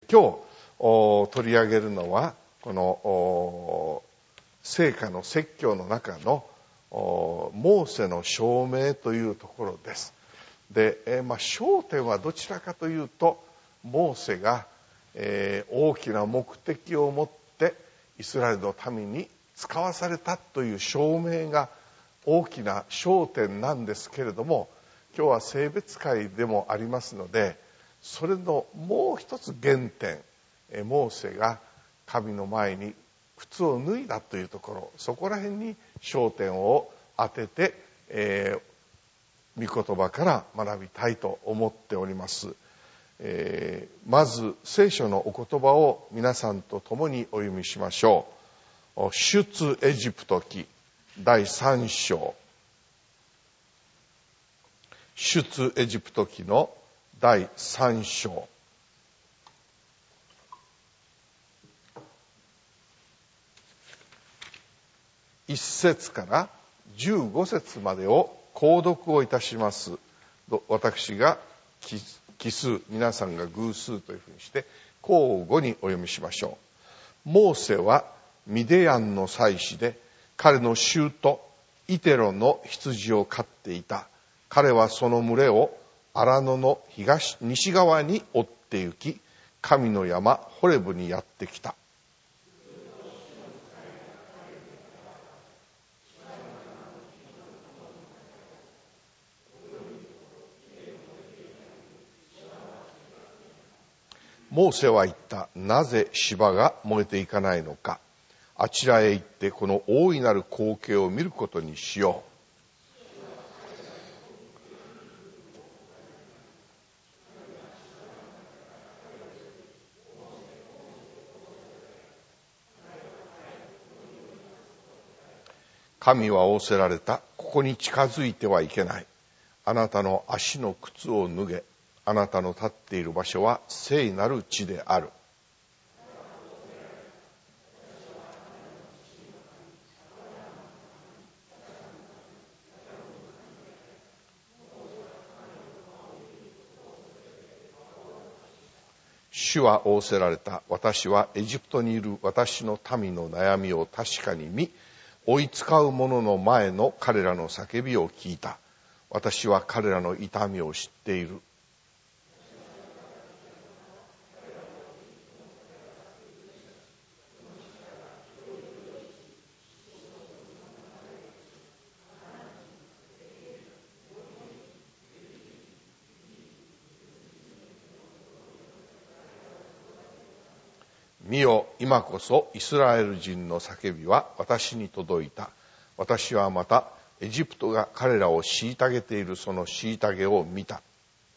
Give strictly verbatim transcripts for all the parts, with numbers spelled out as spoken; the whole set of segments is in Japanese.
今日取り上げるのはこの聖歌の説教の中のモーセの証明というところです。で、えーまあ、焦点はどちらかというとモーセが、えー、大きな目的を持ってイスラエルの民に使わされたという証明が大きな焦点なんですけれども、今日は聖別会でもありますので、それのもう一つ原点、えー、モーセが神の前に靴を脱いだというところ、そこら辺に焦点を当てて、えー御言葉から学びたいと思っております。えー、まず聖書のお言葉を皆さんと共にお読みしましょう。出エジプト記だいさん章、出エジプト記のだいさん章、いっ節からじゅうご節までを購読をいたします。私が奇数、皆さんが偶数というふうにして交互にお読みしましょう。モーセはミデヤンの祭司で、彼の舅イテロの羊を飼っていた。彼はその群れを荒野の東西側に追って行き、神の山ホレブにやってきた。モーセは言った。なぜ芝が燃えていかないのか。あちらへ行ってこの大いなる光景を見ることにしよう。神は仰せられた。ここに近づいてはいけない。あなたの足の靴を脱げ。あなたの立っている場所は聖なる地である。主は仰せられた。私はエジプトにいる私の民の悩みを確かに見、追い使う者の前の彼らの叫びを聞いた。私は彼らの痛みを知っている。見よ、今こそイスラエル人の叫びは私に届いた。私はまたエジプトが彼らを虐げているその虐げを見た。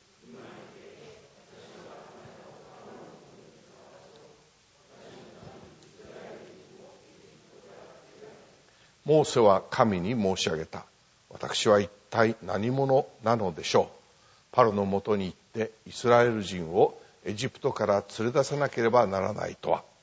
モーセは神に申し上げた。私は一体何者なのでしょう。パロのもとに行ってイスラエル人をエジプトから連れ出さなければならないとは。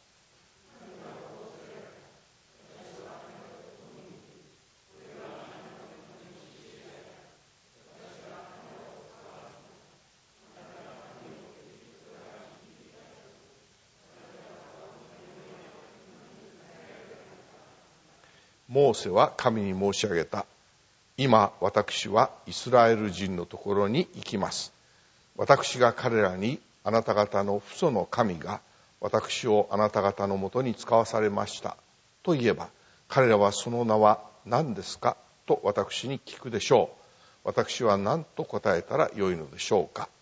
モーセは神に申し上げた。今私はイスラエル人のところに行きます。私が彼らに、あなた方の父祖の神が私をあなた方のもとに使わされましたと言えば、彼らはその名は何ですかと私に聞くでしょう。私は何と答えたらよいのでしょうか。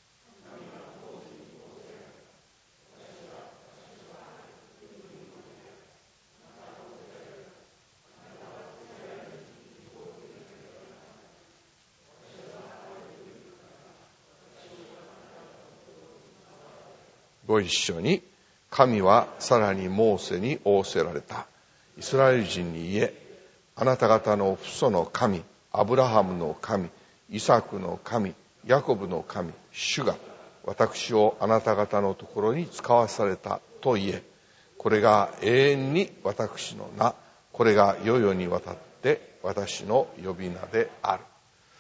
ご一緒に。神はさらにモーセに仰せられた。イスラエル人に言え、あなた方の父祖の神、アブラハムの神、イサクの神、ヤコブの神、主が私をあなた方のところに使わされたと言え。これが永遠に私の名、これが世々にわたって私の呼び名である。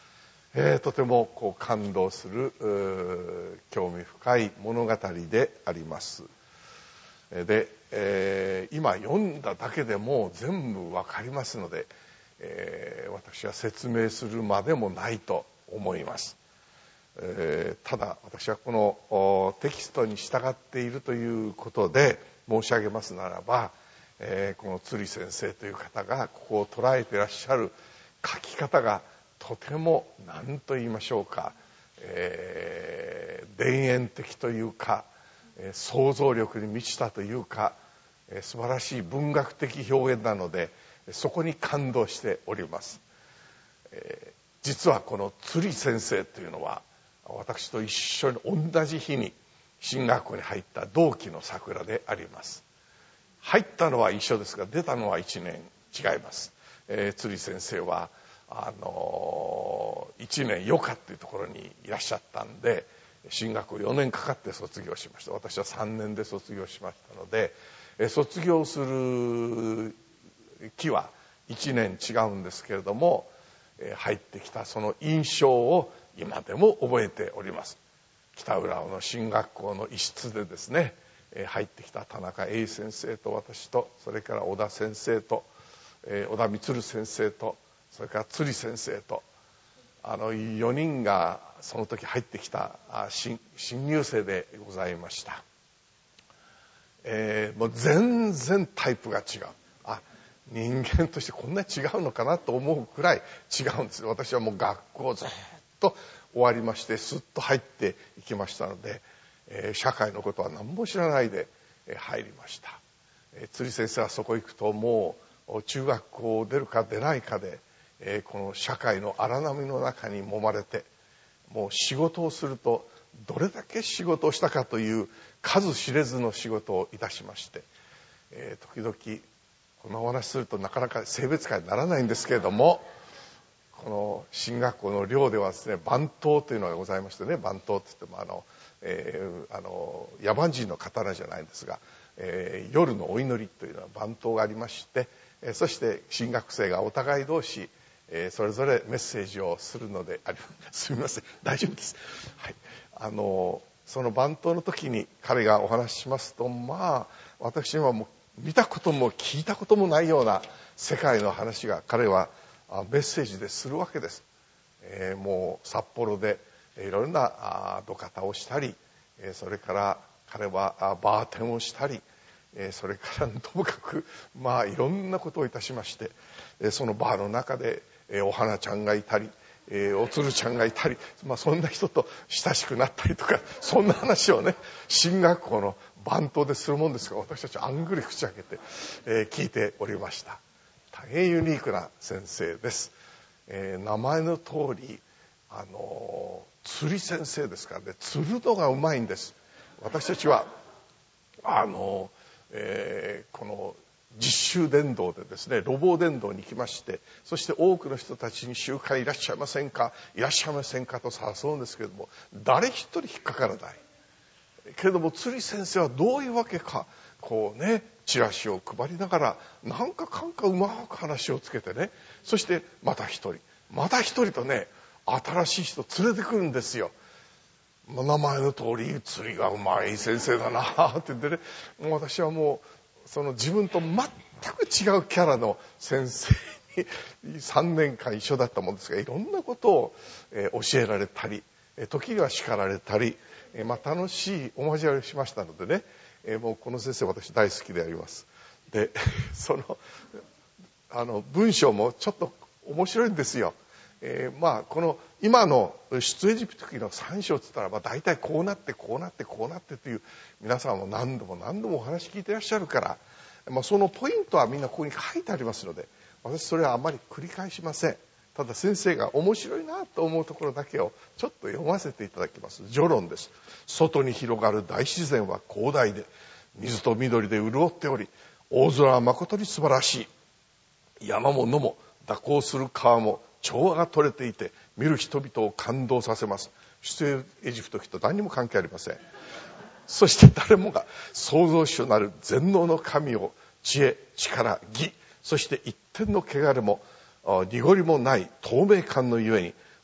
えー、とてもこう感動する興味深い物語であります。で、えー、今読んだだけでも全部わかりますので、えー、私は説明するまでもないと思います。えー、ただ私はこのテキストに従っているということで申し上げますならば、えー、この釣先生という方がここを捉えていらっしゃる書き方がとても何と言いましょうか、えー、田園的というか、えー、想像力に満ちたというか、えー、素晴らしい文学的表現なのでそこに感動しております。えー、実はこの釣先生というのは私と一緒に同じ日に進学校に入った同期の桜であります。入ったのは一緒ですが出たのはいちねん違います。えー、釣先生はあのいちねん余暇っていうところにいらっしゃったんで進学をよねんかかって卒業しました。私はさんねんで卒業しましたので、えー、卒業する期はいちねん違うんですけれども、えー、入ってきたその印象を今でも覚えております。北浦和の進学校の一室でですね、えー、入ってきた田中栄先生と私とそれから小田先生と、えー、小田充先生とそれから釣先生とあのよにんがその時入ってきた新、新入生でございました。えー、もう全然タイプが違う。あ、人間としてこんなに違うのかなと思うくらい違うんです。私はもう学校ずっと終わりましてスッと入っていきましたので、えー、社会のことは何も知らないで入りました。えー、釣先生はそこ行くともう中学校を出るか出ないかで、えー、この社会の荒波の中に揉まれて、もう仕事をするとどれだけ仕事をしたかという数知れずの仕事をいたしまして、えー、時々このお話するとなかなか性別化にならないんですけれども、この進学校の寮ではですね番頭というのがございましてね、番頭って言ってもあの、えー、あの野蛮人の刀じゃないんですが、えー、夜のお祈りというのは番頭がありまして、えー、そして進学生がお互い同士えー、それぞれメッセージをするのでありすみません大丈夫です、はい、あのその番頭の時に彼がお話ししますと、まあ私はもう見たことも聞いたこともないような世界の話が彼はメッセージでするわけです。えー、もう札幌でいろんな土方をしたり、それから彼はバーテンをしたり、それからともかくまあいろんなことをいたしまして、そのバーの中でお花ちゃんがいたり、おつるちゃんがいたり、まあ、そんな人と親しくなったりとか、そんな話をね進学校の番頭でするもんですが、私たちあんぐり口開けて、えー、聞いておりました。大変ユニークな先生です。えー、名前の通りあの釣り先生ですからね、釣るのがうまいんです。私たちはあの、えー、この実習伝道でですね、路傍伝道に行きまして、そして多くの人たちに集会いらっしゃいませんかいらっしゃいませんかと誘うんですけれども、誰一人引っかからないけれども、釣り先生はどういうわけかこうねチラシを配りながらなんかかんかうまく話をつけてね、そしてまた一人また一人とね新しい人連れてくるんですよ。名前の通り釣りがうまい先生だなって言ってね、もう私はもうその自分と全く違うキャラの先生にさんねんかん一緒だったもんですが、いろんなことを教えられたり、時には叱られたり、まあ、楽しいお交わりをしましたのでね、もうこの先生私大好きであります。でそのあの文章もちょっと面白いんですよ。えー、まあこの今の出エジプト記のさん章って言ったらば大体こうなってこうなってこうなってという皆さんも何度も何度もお話聞いていらっしゃるから、まあ、そのポイントはみんなここに書いてありますので、私それはあまり繰り返しません。ただ先生が面白いなと思うところだけをちょっと読ませていただきます。序論です。外に広がる大自然は広大で水と緑で潤っており、大空は誠に素晴らしい。山も野も蛇行する川も調和が取れていて見る人々を感動させます。出エジプト記と何にも関係ありません。そして誰もが創造主なる全能の神を知恵、力、義、そして一点の汚れも濁りもない透明感のゆえに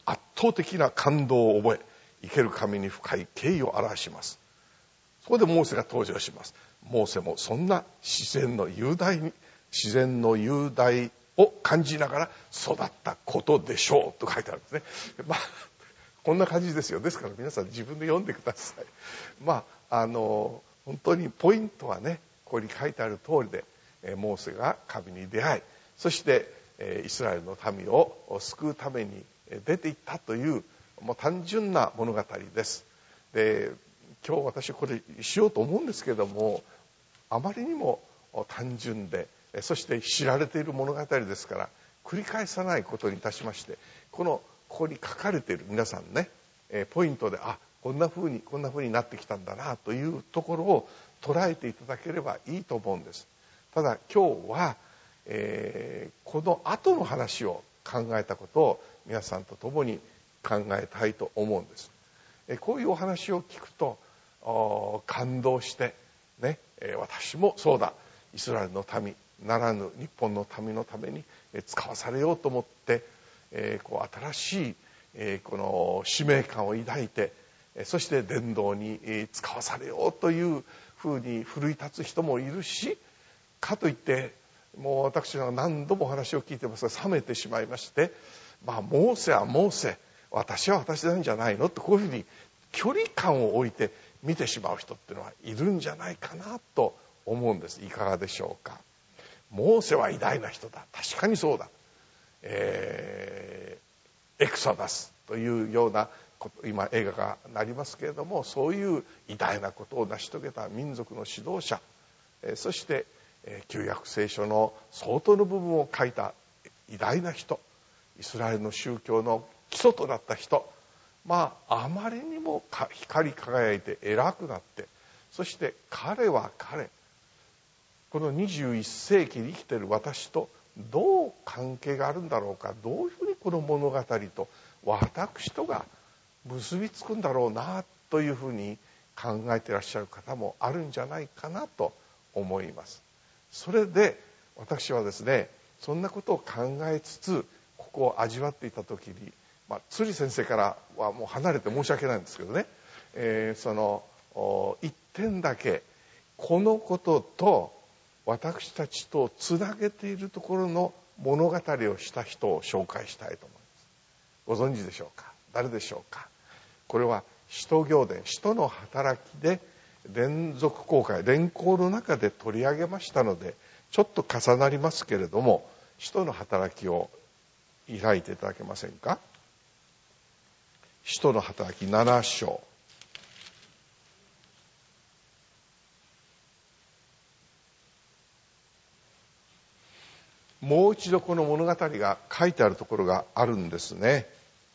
圧倒的な感動を覚え、生ける神に深い敬意を表します。そこでモーセが登場します。モーセもそんな自然の雄大に自然の雄大を感じながら育ったことでしょうと書いてあるんですね。まあこんな感じですよ。ですから皆さん自分で読んでください。まああの本当にポイントはね、ここに書いてある通りで、モーセが神に出会い、そしてイスラエルの民を救うために出ていったという、もう単純な物語です。で、今日私これしようと思うんですけれども、あまりにも単純で、そして知られている物語ですから繰り返さないことにいたしまして、このここに書かれている皆さんね、ポイントで、あ、こんな風にこんな風になってきたんだなというところを捉えていただければいいと思うんです。ただ今日は、えー、この後の話を考えたことを皆さんと共に考えたいと思うんです。えこういうお話を聞くと感動してね、え私もそうだ、イスラエルの民ならぬ日本の民のために使わされようと思って、えー、こう新しい、えー、この使命感を抱いて、そして伝道に使わされようというふうに奮い立つ人もいるし、かといってもう私は何度もお話を聞いてますが冷めてしまいまして、まあモーセはモーセ、私は私なんじゃないのって、こういうふうに距離感を置いて見てしまう人っていうのはいるんじゃないかなと思うんです。いかがでしょうか。モーセは偉大な人だ、確かにそうだ、えー、エクソダスというようなこと今映画がなりますけれども、そういう偉大なことを成し遂げた民族の指導者、そして旧約聖書の相当の部分を書いた偉大な人、イスラエルの宗教の基礎となった人、まああまりにも光り輝いて偉くなって、そして彼は彼、このにじゅういっせいきに生きている私とどう関係があるんだろうか、どういうふうにこの物語と私とが結びつくんだろうなというふうに考えていらっしゃる方もあるんじゃないかなと思います。それで私はですね、そんなことを考えつつここを味わっていた時に、まあ、釣先生からはもう離れて申し訳ないんですけどね、えー、その一点だけこのことと私たちとつなげているところの物語をした人を紹介したいと思います。ご存知でしょうか。誰でしょうか。これは使徒行伝、使徒の働きで連続公開、連行の中で取り上げましたのでちょっと重なりますけれども、使徒の働きを開いていただけませんか。使徒の働きなな章、もう一度この物語が書いてあるところがあるんですね。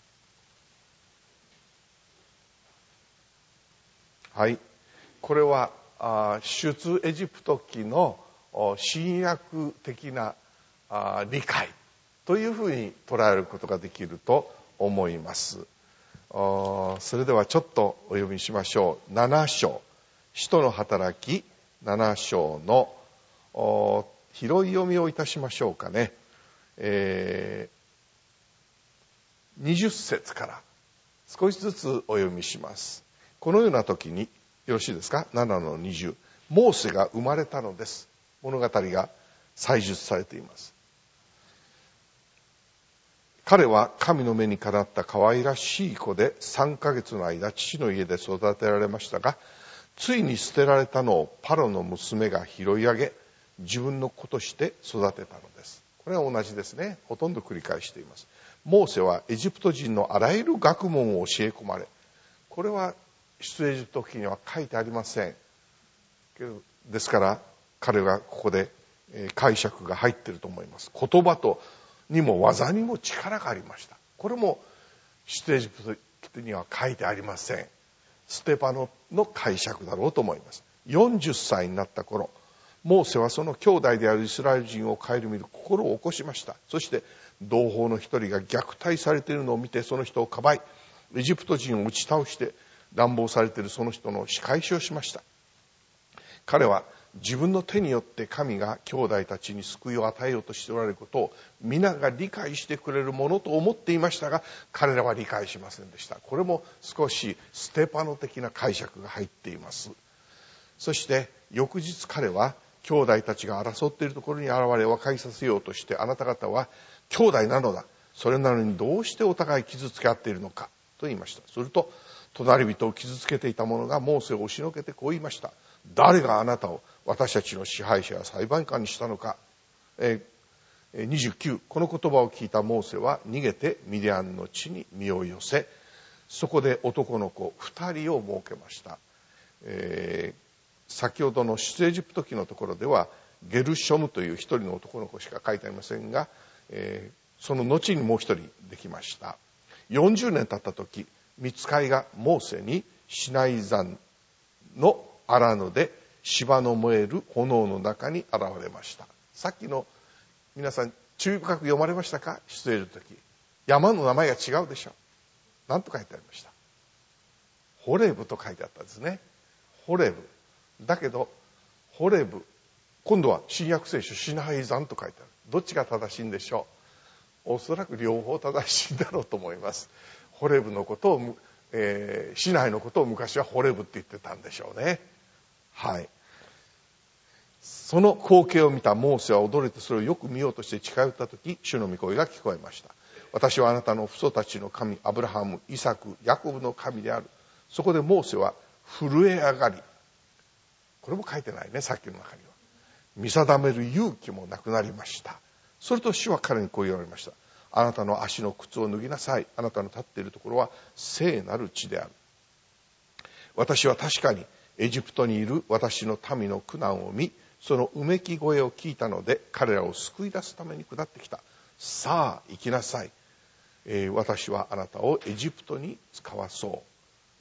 はい、これは出エジプト記の新約的な理解というふうに捉えることができると思います。それではちょっとお読みしましょう。なな章、使徒の働きなな章の広い読みをいたしましょうかね。えー、にじゅっ節から少しずつお読みします。このような時に、よろしいですか。ななのにじゅう、モーセが生まれたのです。物語が採述されています。彼は神の目にかなった可愛らしい子でさんかげつの間父の家で育てられましたが、ついに捨てられたのをパロの娘が拾い上げ自分の子として育てたのです。これは同じですね。ほとんど繰り返しています。モーセはエジプト人のあらゆる学問を教え込まれ、これは出エジプト記には書いてありませんけど、ですから彼がここで解釈が入っていると思います。言葉とにも技にも力がありました。これも出エジプトには書いてありません。ステパノの解釈だろうと思います。よんじゅっさいになった頃、モーセはその兄弟であるイスラエル人を顧みる心を起こしました。そして同胞の一人が虐待されているのを見てその人をかばい、エジプト人を打ち倒して乱暴されているその人の仕返しをしました。彼は自分の手によって神が兄弟たちに救いを与えようとしておられることを皆が理解してくれるものと思っていましたが、彼らは理解しませんでした。これも少しステパノ的な解釈が入っています。そして翌日彼は兄弟たちが争っているところに現れ和解させようとして、あなた方は兄弟なのだ、それなのにどうしてお互い傷つけ合っているのかと言いました。すると隣人を傷つけていた者がモーセを押しのけてこう言いました。誰があなたを私たちの支配者や裁判官にしたのか。えー、にじゅうきゅう、この言葉を聞いたモーセは逃げてミディアンの地に身を寄せ、そこで男の子二人を設けました。えー先ほどの出エジプト記のところではゲルショムという一人の男の子しか書いてありませんが、えー、その後にもう一人できました。よんじゅうねん経った時、御使いがモーセにシナイ山の荒野で芝の燃える炎の中に現れました。さっきの皆さん注意深く読まれましたか？出エジプト記、山の名前が違うでしょ。何と書いてありました？ホレブと書いてあったんですね。ホレブだけどホレブ、今度は新約聖書シナイ山と書いてある。どっちが正しいんでしょう？おそらく両方正しいんだろうと思います。ホレブのことを、えー、シナイのことを昔はホレブって言ってたんでしょうね。はい。その光景を見たモーセは驚いてそれをよく見ようとして近寄った時、主の御声が聞こえました。私はあなたの父祖たちの神アブラハム、イサク、ヤコブの神である。そこでモーセは震え上がり、これも書いてないね、さっきの中には。見定める勇気もなくなりました。それと主は彼にこう言われました。あなたの足の靴を脱ぎなさい。あなたの立っているところは聖なる地である。私は確かにエジプトにいる私の民の苦難を見、そのうめき声を聞いたので彼らを救い出すために下ってきた。さあ行きなさい。えー、私はあなたをエジプトに使わそう。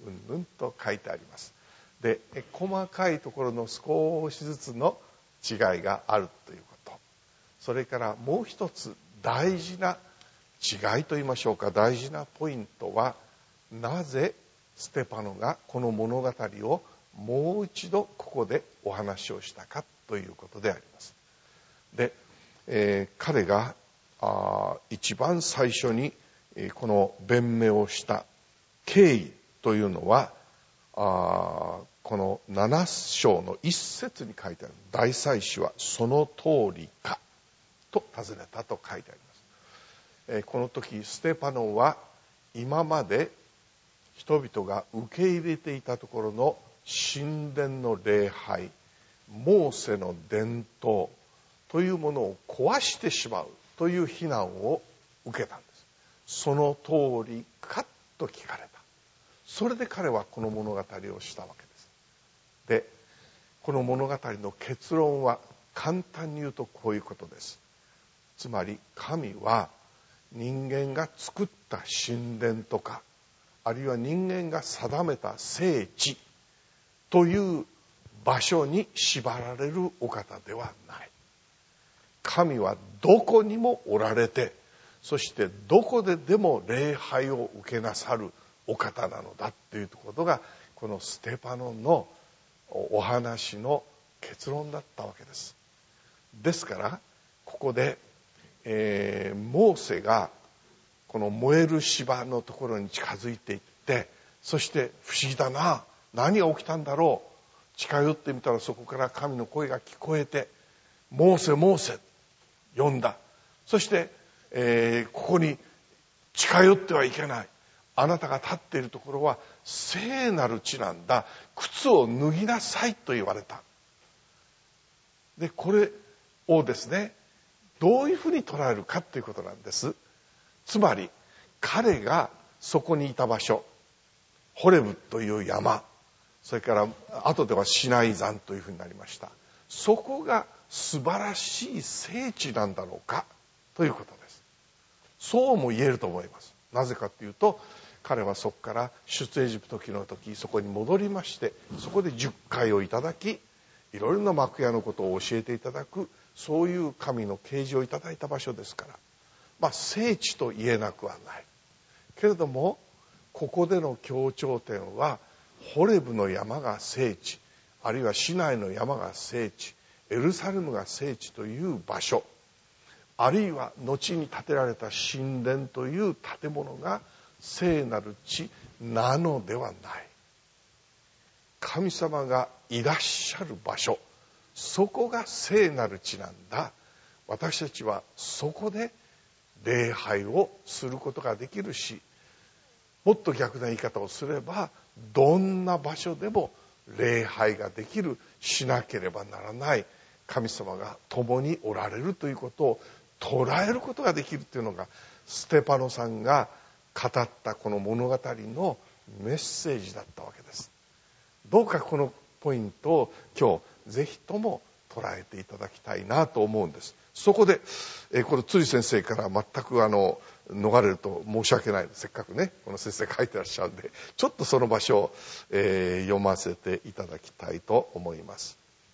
うんうんと書いてあります。で、細かいところの少しずつの違いがあるということ。それからもう一つ大事な違いと言いましょうか、大事なポイントは、なぜステパノがこの物語をもう一度ここでお話をしたかということであります。で、えー、彼があ一番最初に、えー、この弁明をした経緯というのは、あこのなな章の一節に書いてある。大祭司はその通りかと尋ねたと書いてあります。えー、この時ステパノは今まで人々が受け入れていたところの神殿の礼拝、モーセの伝統というものを壊してしまうという非難を受けたんです。その通りかと聞かれた。それで彼はこの物語をしたわけです。で、この物語の結論は簡単に言うとこういうことです。つまり神は人間が作った神殿とか、あるいは人間が定めた聖地という場所に縛られるお方ではない。神はどこにもおられて、そしてどこででも礼拝を受けなさるお方なのだということが、このステパノのお話の結論だったわけです。ですからここで、えー、モーセがこの燃える芝のところに近づいていって、そして不思議だな、何が起きたんだろう、近寄ってみたらそこから神の声が聞こえて、モーセモーセ呼んだ。そして、えー、ここに近寄ってはいけない、あなたが立っているところは聖なる地なんだ、靴を脱ぎなさいと言われた。でこれをですね、どういうふうに捉えるかということなんです。つまり彼がそこにいた場所、ホレブという山、それから後ではシナイ山というふうになりました。そこが素晴らしい聖地なんだろうかということです。そうも言えると思います。なぜかというと、彼はそこから出エジプト記の時そこに戻りまして、そこでじゅっかいをいただき、いろいろな幕屋のことを教えていただく、そういう神の啓示をいただいた場所ですから、まあ聖地と言えなくはないけれども、ここでの強調点はホレブの山が聖地、 あるいはシナイの山が聖地、エルサレムが聖地という場所、あるいは後に建てられた神殿という建物が聖なる地なのではない。神様がいらっしゃる場所、そこが聖なる地なんだ。私たちはそこで礼拝をすることができるし、もっと逆な言い方をすれば、どんな場所でも礼拝ができる、しなければならない神様が共におられるということを捉えることができるというのが、ステパノさんが語ったこの物語のメッセージだったわけです。どうかこのポイントを今日ぜひとも捉えていただきたいなと思うんです。そこで、えー、この辻先生から全くあの逃れると申し訳ない。せっかくねこの先生書いてらっしゃるんで、ちょっとその場所を、えー、読ませていただきたいと思います。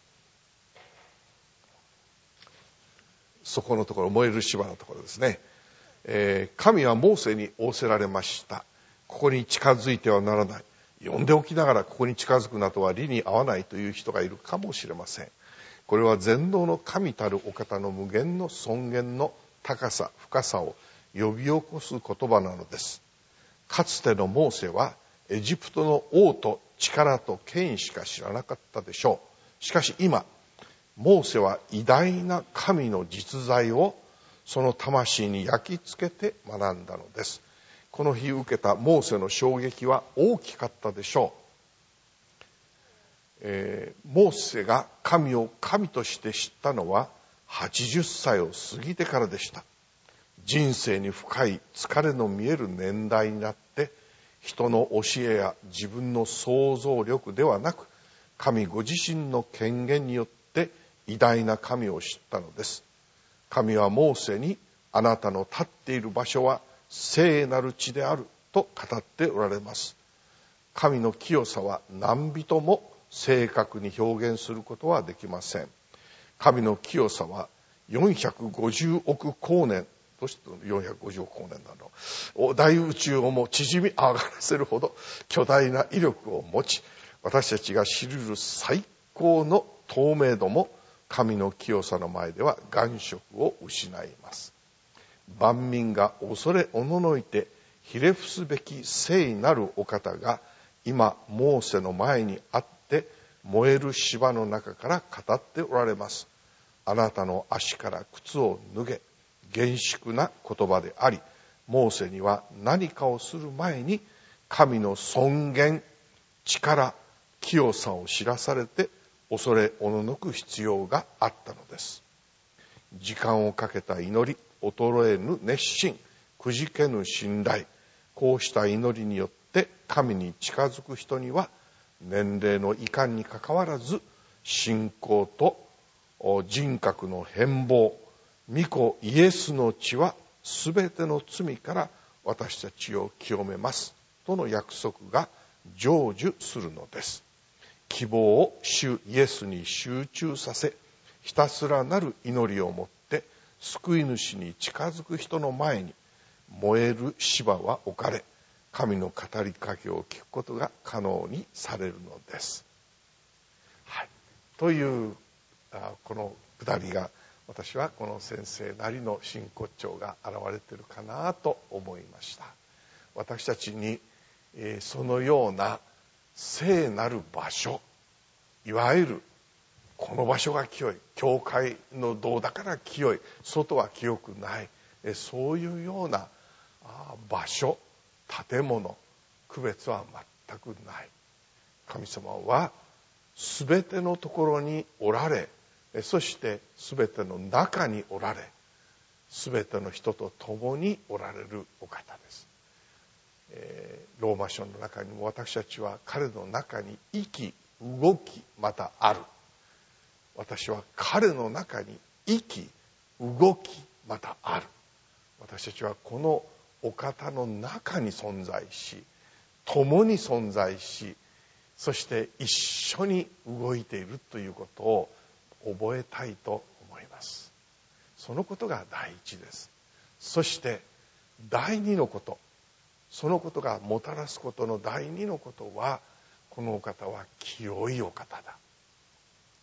そこのところ、燃える芝のところですね。えー、神はモーセに仰せられました。ここに近づいてはならない。呼んでおきながらここに近づくなとは理に合わないという人がいるかもしれません。これは全能の神たるお方の無限の尊厳の高さ深さを呼び起こす言葉なのです。かつてのモーセはエジプトの王と力と権威しか知らなかったでしょう。しかし今モーセは偉大な神の実在をその魂に焼き付けて学んだのです。この日受けたモーセの衝撃は大きかったでしょう。えー、モーセが神を神として知ったのははちじゅっさいを過ぎてからでした。人生に深い疲れの見える年代になって、人の教えや自分の想像力ではなく、神ご自身の権限によって偉大な神を知ったのです。神はモーセに、あなたの立っている場所は聖なる地であると語っておられます。神の清さは何人も正確に表現することはできません。神の清さはよんひゃくごじゅうおく光年、どうしてよんひゃくごじゅうおく光年なの、大宇宙をも縮み上がらせるほど巨大な威力を持ち、私たちが知る最高の透明度も神の清さの前では眼色を失います。万民が恐れおののいてひれ伏すべき聖なるお方が今モーセの前にあって燃える芝の中から語っておられます。あなたの足から靴を脱げ。厳粛な言葉であり、モーセには何かをする前に神の尊厳、力、清さを知らされて恐れおののく必要があったのです。時間をかけた祈り、衰えぬ熱心、くじけぬ信頼、こうした祈りによって神に近づく人には年齢のいかんにかかわらず信仰と人格の変貌、御子イエスの血はすべての罪から私たちを清めますとの約束が成就するのです。希望を主イエスに集中させ、ひたすらなる祈りをもって救い主に近づく人の前に燃える芝は置かれ、神の語りかけを聞くことが可能にされるのです。はい、というこの下りが、私はこの先生なりの真骨頂が現れているかなと思いました。私たちに、えー、そのような聖なる場所、いわゆるこの場所が清い、教会の道だから清い、外は清くない、えー、そういうような場所、建物、区別は全くない。神様はすべてのところにおられ、そしてすべての中におられ、すべての人と共におられるお方です。えー、ローマ書の中にも私たちは彼の中に生き、動き、またある。私は彼の中に生き、動き、またある。私たちはこのお方の中に存在し、共に存在し、そして一緒に動いているということを覚えたいと思います。そのことが第一です。そして第二のこと、そのことがもたらすことの第二のことは、このお方は清いお方だ。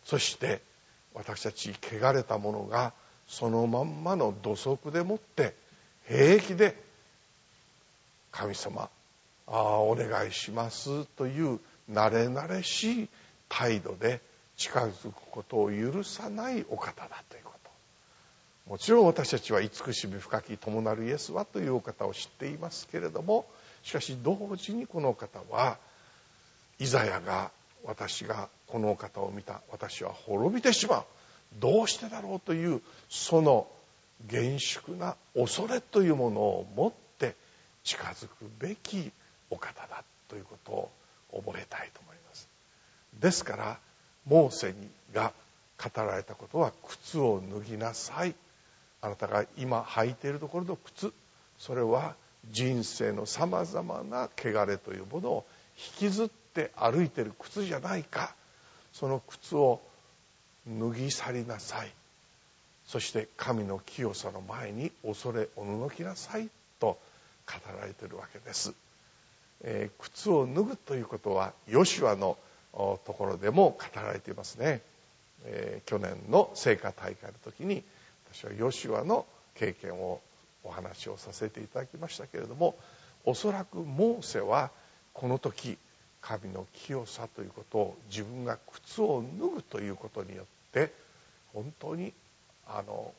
そして私たち汚れたものがそのまんまの土足でもって平気で神様ああお願いしますという慣れ慣れしい態度で近づくことを許さないお方だということ、もちろん私たちは慈しみ深き友なるイエスはというお方を知っていますけれども、しかし同時にこのお方はイザヤが私がこのお方を見た、私は滅びてしまう、どうしてだろうというその厳粛な恐れというものを持って近づくべきお方だということを覚えたいと思います。ですからモーセにが語られたことは、靴を脱ぎなさい、あなたが今履いているところの靴、それは人生のさまざまな汚れというものを引きずって歩いている靴じゃないか、その靴を脱ぎ去りなさい、そして神の清さの前に恐れおののきなさいと語られているわけです。えー、靴を脱ぐということはヨシュアのところでも語られていますね。えー、去年の聖火大会の時に私はヨシュアの経験をお話をさせていただきましたけれども、おそらくモーセはこの時神の清さということを自分が靴を脱ぐということによって本当にあの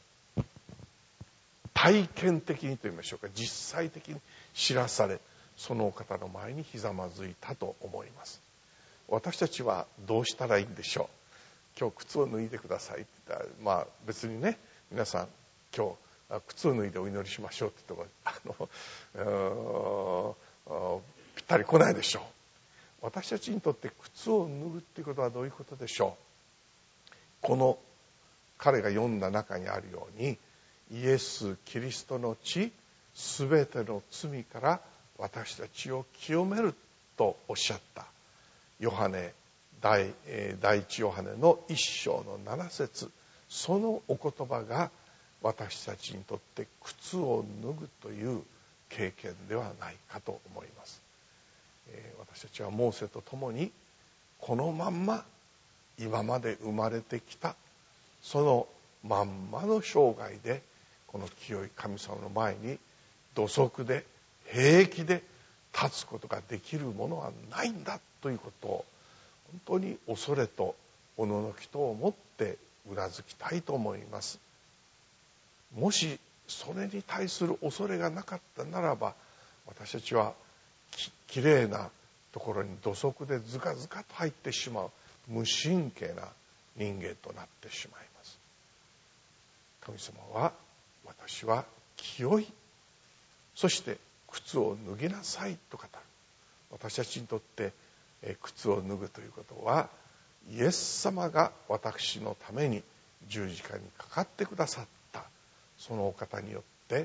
体験的にと言いましょうか、実際的に知らされ、そのお方の前にひざまずいたと思います。私たちはどうしたらいいんでしょう。今日靴を脱いでくださいって言ったら、まあ別にね、皆さん今日靴を脱いでお祈りしましょうって言ってもあのぴったり来ないでしょう。私たちにとって靴を脱ぐっていうことはどういうことでしょう。この彼が読んだ中にあるように、イエス・キリストの血、すべての罪から私たちを清めるとおっしゃったヨハネ 第, 第一ヨハネの一章の七節、そのお言葉が私たちにとって靴を脱ぐという経験ではないかと思います。私たちはモーセと共にこのまんま今まで生まれてきたそのまんまの生涯でこの清い神様の前に土足で平気で立つことができるものはないんだということを本当に恐れとおののきとを持ってうなずきたいと思います。もしそれに対する恐れがなかったならば、私たちはき, きれいなところに土足でずかずかと入ってしまう無神経な人間となってしまいます。神様は、私は清い、そして靴を脱ぎなさいと語る。私たちにとって靴を脱ぐということは、イエス様が私のために十字架にかかってくださったそのお方によって、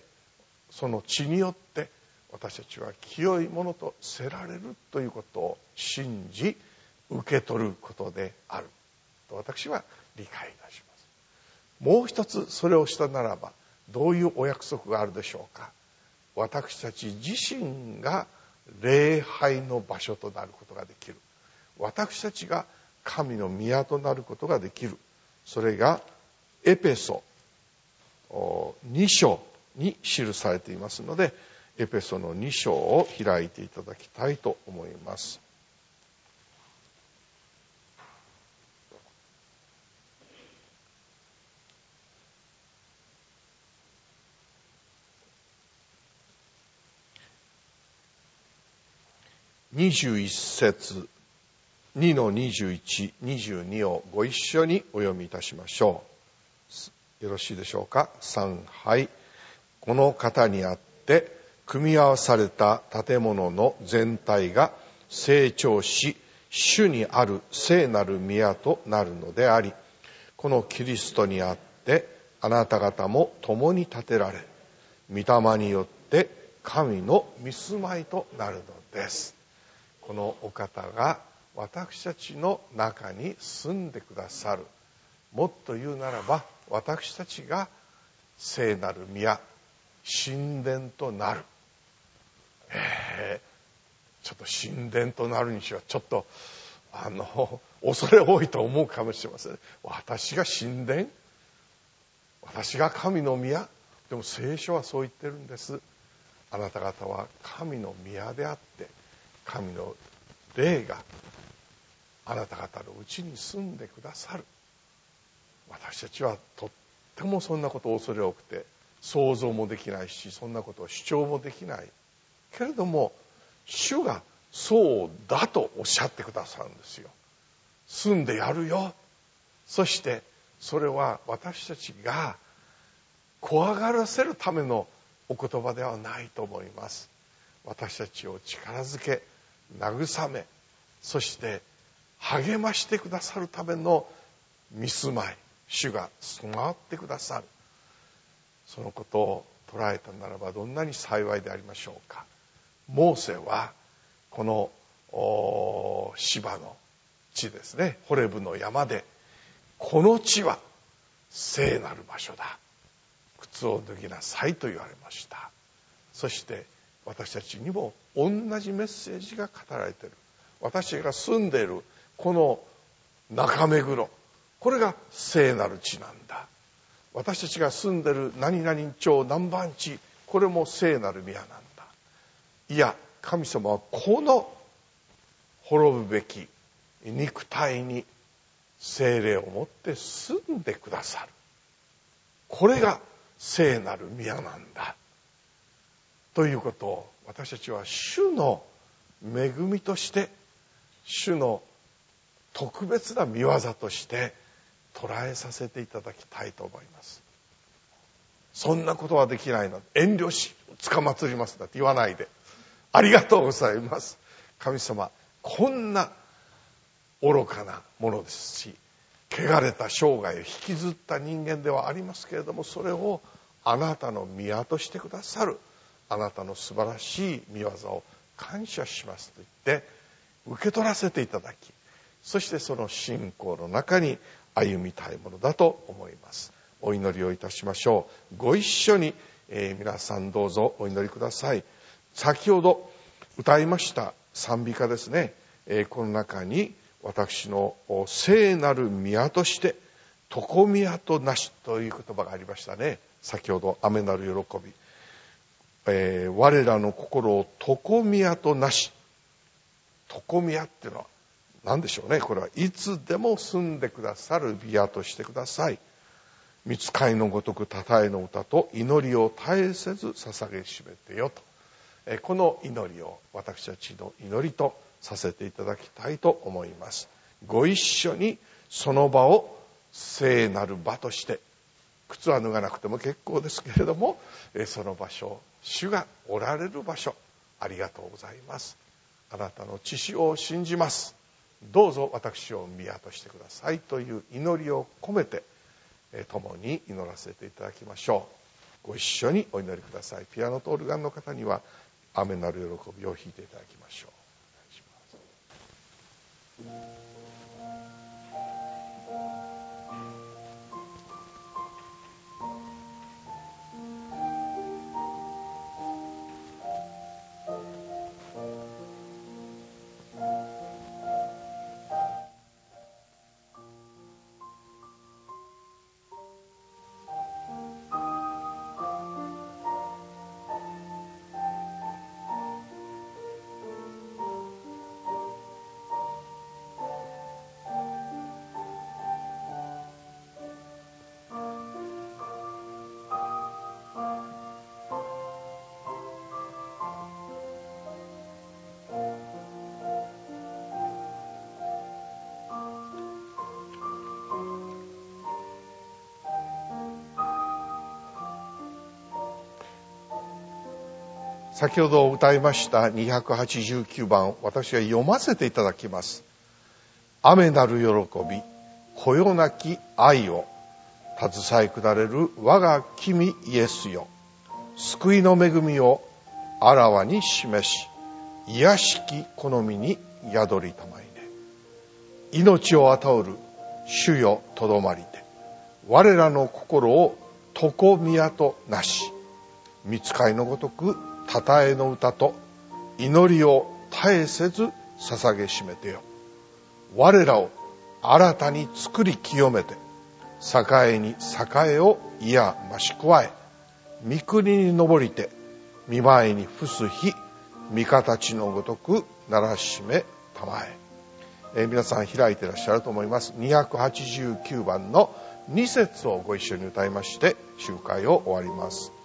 その血によって私たちは清いものとせられるということを信じ受け取ることであると私は理解いたします。もう一つそれをしたならばどういうお約束があるでしょうか。私たち自身が礼拝の場所となることができる。私たちが神の宮となることができる。それがエペソに章に記されていますので、エペソのに章を開いていただきたいと思います。にじゅういち節、にのにじゅういち、にじゅうにをご一緒にお読みいたしましょう。よろしいでしょうか。さんはい。この方にあって組み合わされた建物の全体が成長し、主にある聖なる宮となるのであり、このキリストにあってあなた方も共に建てられ、御霊によって神の御住まいとなるのです。このお方が私たちの中に住んでくださる。もっと言うならば、私たちが聖なる宮、神殿となる。えー、ちょっと神殿となるにしはちょっとあの恐れ多いと思うかもしれません。私が神殿、私が神の宮。でも聖書はそう言ってるんです。あなた方は神の宮であって、神の霊があなた方のうちに住んでくださる。私たちはとってもそんなことを恐れ多くて、想像もできないし、そんなことを主張もできないけれども、主がそうだとおっしゃってくださるんですよ。住んでやるよ。そしてそれは私たちが怖がらせるためのお言葉ではないと思います。私たちを力づけ、慰め、そして励ましてくださるための見住まい、主が住まわってくださる。そのことを捉えたならばどんなに幸いでありましょうか。モーセはこの芝の地ですね、ホレブの山で、この地は聖なる場所だ、靴を脱ぎなさいと言われました。そして私たちにも同じメッセージが語られている。私たちが住んでいるこの中目黒、これが聖なる地なんだ。私たちが住んでいる何々町何番地、これも聖なる宮なんだ。いや、神様はこの滅ぶべき肉体に聖霊を持って住んでくださる。これが聖なる宮なんだということを、私たちは主の恵みとして、主の特別な御業として捉えさせていただきたいと思います。そんなことはできないの、遠慮し捕まつりますだって言わないで、ありがとうございます。神様、こんな愚かなものですし、汚れた生涯を引きずった人間ではありますけれども、それをあなたの宮としてくださる、あなたの素晴らしい御業を感謝しますと言って受け取らせていただき、そしてその信仰の中に歩みたいものだと思います。お祈りをいたしましょう。ご一緒に、えー、皆さんどうぞお祈りください。先ほど歌いました賛美歌ですね、えー、この中に私の聖なる宮として常宮となしという言葉がありましたね。先ほど雨なる喜び、えー、我らの心を常宮となし。常宮っていうのは何でしょうね。これはいつでも住んでくださる宮としてください。御使いのごとくたたえの歌と祈りを絶えせず捧げしめてよと、えー、この祈りを私たちの祈りとさせていただきたいと思います。ご一緒にその場を聖なる場として、靴は脱がなくても結構ですけれども、その場所、主がおられる場所、ありがとうございます。あなたの知識を信じます。どうぞ私を宮としてくださいという祈りを込めて共に祈らせていただきましょう。ご一緒にお祈りください。ピアノとオルガンの方には雨なる喜びを弾いていただきましょう。先ほど歌いましたにひゃくはちじゅうきゅうばん、私が読ませていただきます。雨なる喜び、こよなき愛を携え下れる我が君イエスよ、救いの恵みをあらわに示し、癒しき好みに宿りたまいね。命を与うる主よとどまりて、我らの心を常宮となし、御使いのごとくたたえの歌と祈りを絶えせず捧げしめてよ。我らを新たに作り清めて、栄に栄をいや増し加え、御国に登りて、御前に伏す日、御形のごとくならしめたまえ。えー、皆さん開いていらっしゃると思います。にひゃくはちじゅうきゅうばんのに節をご一緒に歌いまして、集会を終わります。